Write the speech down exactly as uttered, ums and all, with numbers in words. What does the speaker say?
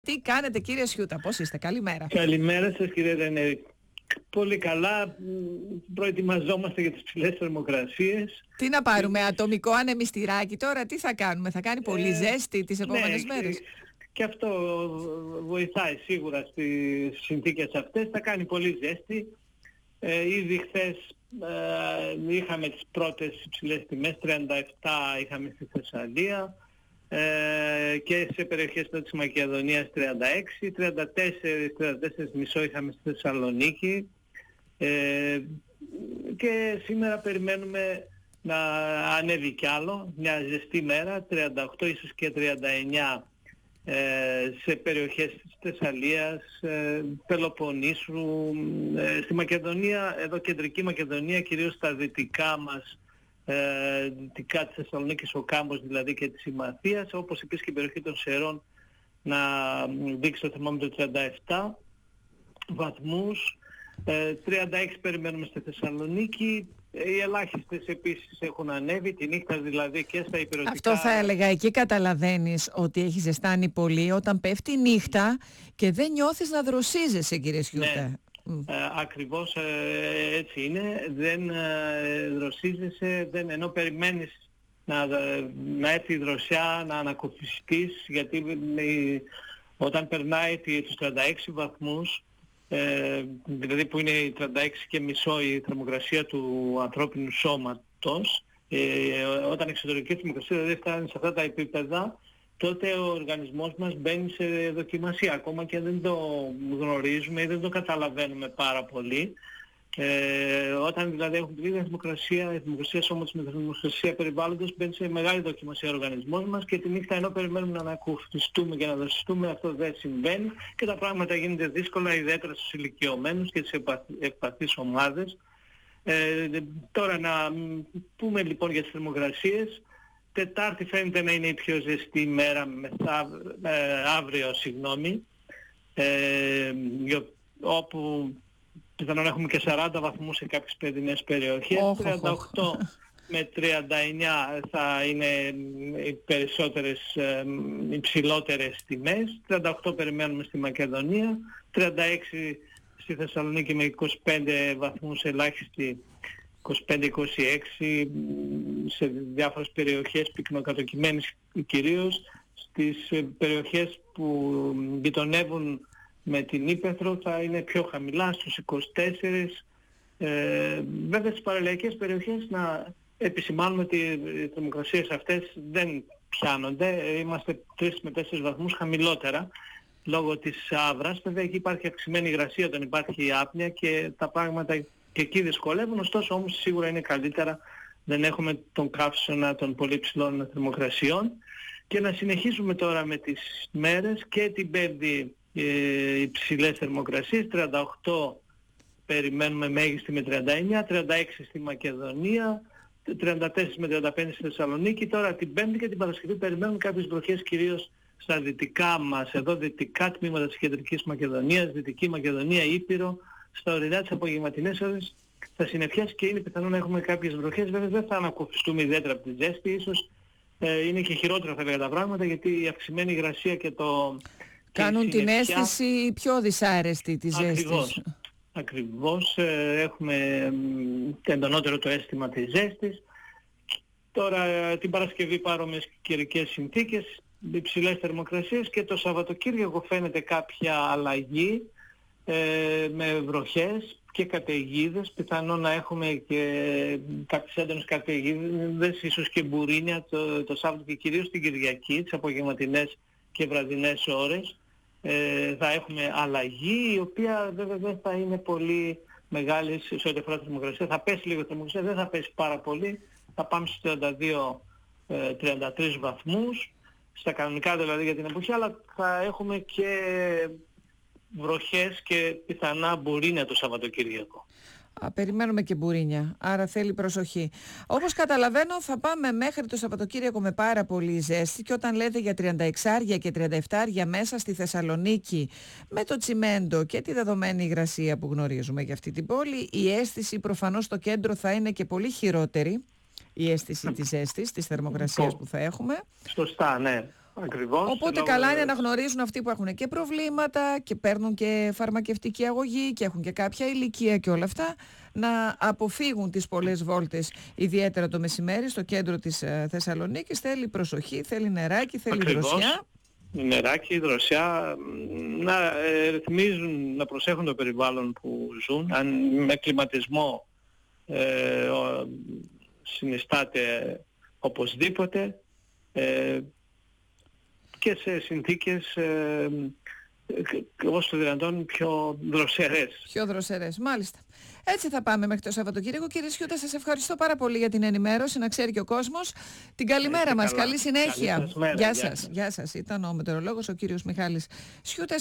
Τι κάνετε κύριε Σιούτα, πώς είστε, καλημέρα. Καλημέρα σας κύριε Ρενέ. Πολύ καλά, προετοιμαζόμαστε για τις ψηλές θερμοκρασίες. Τι να πάρουμε, και... ατομικό ανεμιστηράκι τώρα, τι θα κάνουμε, θα κάνει πολύ ε, ζέστη τις επόμενες ναι, μέρες. Και αυτό βοηθάει σίγουρα στις συνθήκες αυτές, θα κάνει πολύ ζέστη. Ε, ήδη χθες ε, είχαμε τις πρώτες υψηλές τιμές, τριάντα επτά είχαμε στη Θεσσαλία. Ε, και σε περιοχές της Μακεδονίας τριάντα έξι, τριάντα τέσσερα, τριάντα τέσσερα κόμμα πέντε είχαμε στη Θεσσαλονίκη ε, και σήμερα περιμένουμε να ανέβει κι άλλο, μια ζεστή μέρα, τριάντα οκτώ ίσως και τριάντα εννιά ε, σε περιοχές της Θεσσαλίας, ε, Πελοποννήσου, ε, στη Μακεδονία, εδώ κεντρική Μακεδονία, κυρίως στα δυτικά μας Ε, δυτικά της Θεσσαλονίκης, ο Κάμπος δηλαδή και της Ημαθίας, όπως επίσης και η περιοχή των Σερών να δείξει το θερμόμετρο τριάντα επτά βαθμούς, ε, τριάντα έξι περιμένουμε στη Θεσσαλονίκη, οι ελάχιστες επίσης έχουν ανέβει τη νύχτα δηλαδή και στα υπηρετικά. Αυτό θα έλεγα, εκεί καταλαβαίνεις ότι έχει ζεστάνει πολύ όταν πέφτει η νύχτα και δεν νιώθεις να δροσίζεσαι κύριε Σιούτα. Ναι. Mm. Ε, ακριβώς ε, έτσι είναι, δεν ε, δροσίζεσαι, δεν, ενώ περιμένεις να, να έρθει η δροσιά, να ανακουφιστείς, γιατί ε, όταν περνάει τους τριάντα έξι βαθμούς, ε, δηλαδή που είναι η τριάντα έξι και μισό η θερμοκρασία του ανθρώπινου σώματος, ε, όταν η εξωτερική θερμοκρασία δηλαδή φτάνει σε αυτά τα επίπεδα, τότε ο οργανισμός μας μπαίνει σε δοκιμασία, ακόμα και δεν το γνωρίζουμε ή δεν το καταλαβαίνουμε πάρα πολύ. Ε, όταν δηλαδή έχουμε την ίδια θερμοκρασία, η θερμοκρασία σώματος με τη θερμοκρασία περιβάλλοντος, μπαίνει σε μεγάλη δοκιμασία ο οργανισμός μας και τη νύχτα ενώ περιμένουμε να ανακουφιστούμε και να δροσιστούμε, αυτό δεν συμβαίνει και τα πράγματα γίνονται δύσκολα, ιδιαίτερα στους ηλικιωμένους και στις ευπαθείς ομάδες. Ε, τώρα να πούμε λοιπόν για τις θερμοκρασίες. Τετάρτη φαίνεται να είναι η πιο ζεστή μέρα, μεθα... ε, αύριο συγγνώμη, ε, όπου πιθανόν έχουμε και σαράντα βαθμούς σε κάποιες παιδινές περιοχές, oh, τριάντα οκτώ oh. με τριάντα εννιά θα είναι οι περισσότερες ε, υψηλότερες τιμές, τριάντα οκτώ περιμένουμε στη Μακεδονία, τριάντα έξι στη Θεσσαλονίκη με είκοσι πέντε βαθμούς ελάχιστη, είκοσι πέντε είκοσι έξι σε διάφορες περιοχές πυκνοκατοικημένες κυρίως, στις περιοχές που γειτονεύουν με την Ύπαιθρο θα είναι πιο χαμηλά, στους είκοσι τέσσερα. Ε, βέβαια στις παραλιακές περιοχές να επισημάνουμε ότι οι θερμοκρασίες αυτές δεν πιάνονται, είμαστε τρεις με τέσσερις βαθμούς χαμηλότερα λόγω της άβρας. Βέβαια εκεί υπάρχει αυξημένη υγρασία όταν υπάρχει άπνοια και τα πράγματα και εκεί δυσκολεύουν, ωστόσο όμως σίγουρα είναι καλύτερα, δεν έχουμε τον καύσωνα των πολύ ψηλών θερμοκρασιών. Και να συνεχίσουμε τώρα με τις μέρες και την Πέμπτη ε, υψηλές θερμοκρασίες, τριάντα οκτώ περιμένουμε μέγιστη με τριάντα εννιά, τριάντα έξι στη Μακεδονία, τριάντα τέσσερα με τριάντα πέντε στη Θεσσαλονίκη. Τώρα την Πέμπτη και την Παρασκευή περιμένουμε κάποιες βροχές κυρίως στα δυτικά μας, εδώ δυτικά τμήματα της κεντρικής Μακεδονίας, Δυτική Μακεδονία, Ήπειρο, στα ορεινά τις απογευματινές ώρες θα συννεφιάσει και είναι πιθανό να έχουμε κάποιες βροχές. Βέβαια δεν θα ανακουφιστούμε ιδιαίτερα από τη ζέστη, ίσως ε, είναι και χειρότερα θα λέγα τα πράγματα, γιατί η αυξημένη υγρασία και το... κάνουν την αίσθηση πιο δυσάρεστη της ζέστης. Ακριβώς, ακριβώς ε, έχουμε ε, εντονότερο το αίσθημα της ζέστης. Τώρα ε, την Παρασκευή παρόμοιες καιρικές συνθήκες, υψηλές θερμοκρασίες και το Σαββατοκύριακο φαίνεται κάποια αλλαγή. Ε, με βροχές και καταιγίδες, πιθανόν να έχουμε και κάποιες έντονες καταιγίδες, ίσως και μπουρίνια το, το Σάββατο και κυρίως την Κυριακή, τις απογευματινές και βραδινές ώρες. Ε, θα έχουμε αλλαγή, η οποία βέβαια δεν θα είναι πολύ μεγάλη σε ό,τι αφορά τη θερμοκρασία. Θα πέσει λίγο η θερμοκρασία, δεν θα πέσει πάρα πολύ, θα πάμε στους τριάντα δύο με τριάντα τρεις βαθμούς, στα κανονικά δηλαδή για την εποχή, αλλά θα έχουμε και βροχές και πιθανά μπουρίνια το Σαββατοκύριακο. Α, περιμένουμε και μπουρίνια, άρα θέλει προσοχή. Όπως καταλαβαίνω θα πάμε μέχρι το Σαββατοκύριακο με πάρα πολύ ζέστη και όταν λέτε για τριάντα έξι και τριάντα επτά μέσα στη Θεσσαλονίκη με το τσιμέντο και τη δεδομένη υγρασία που γνωρίζουμε για αυτή την πόλη, η αίσθηση προφανώς στο κέντρο θα είναι και πολύ χειρότερη, η αίσθηση της ζέστης, της θερμοκρασίας που θα έχουμε. Σωστά, ναι. Ακριβώς. Οπότε λόγω... καλά είναι να γνωρίζουν αυτοί που έχουν και προβλήματα και παίρνουν και φαρμακευτική αγωγή και έχουν και κάποια ηλικία και όλα αυτά, να αποφύγουν τις πολλές βόλτες, ιδιαίτερα το μεσημέρι στο κέντρο της ε, Θεσσαλονίκης. Θέλει προσοχή, θέλει νεράκι, θέλει Ακριβώς. δροσιά. Νεράκι, δροσιά, να ε, ρυθμίζουν, να προσέχουν το περιβάλλον που ζουν. Αν με κλιματισμό ε, ο, συνιστάται οπωσδήποτε, ε, και σε συνθήκες ε, όσο το δυνατόν πιο δροσερές. Πιο δροσερές, μάλιστα. Έτσι θα πάμε μέχρι το Σαββατοκύριακο. Κύριε Σιούτα, σας ευχαριστώ πάρα πολύ για την ενημέρωση, να ξέρει και ο κόσμος. Την καλημέρα μας, καλή συνέχεια. Καλή σας μέρα. Γεια Γεια σας. σας. Γεια σας. Ήταν ο μετεωρολόγος ο κύριος Μιχάλης Σιούτας.